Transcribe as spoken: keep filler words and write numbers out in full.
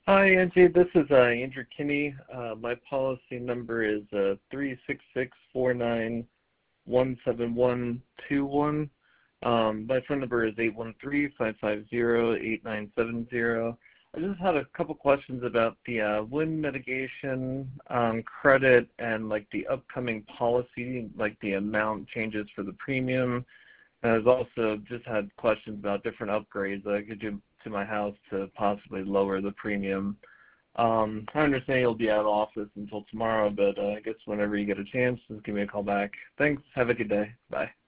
Hi, Angie. This is uh, Andrew Kinney. Uh, my policy number is uh, three six six four nine one seven one two one. Um, my phone number is eight one three, five five zero, eight nine seven zero. I just had a couple questions about the uh, wind mitigation um, credit and like the upcoming policy, like the amount changes for the premium. And I've also just had questions about different upgrades that I could do to my house to possibly lower the premium. Um, I understand you'll be out of office until tomorrow, but uh, I guess whenever you get a chance, just give me a call back. Thanks. Have a good day. Bye.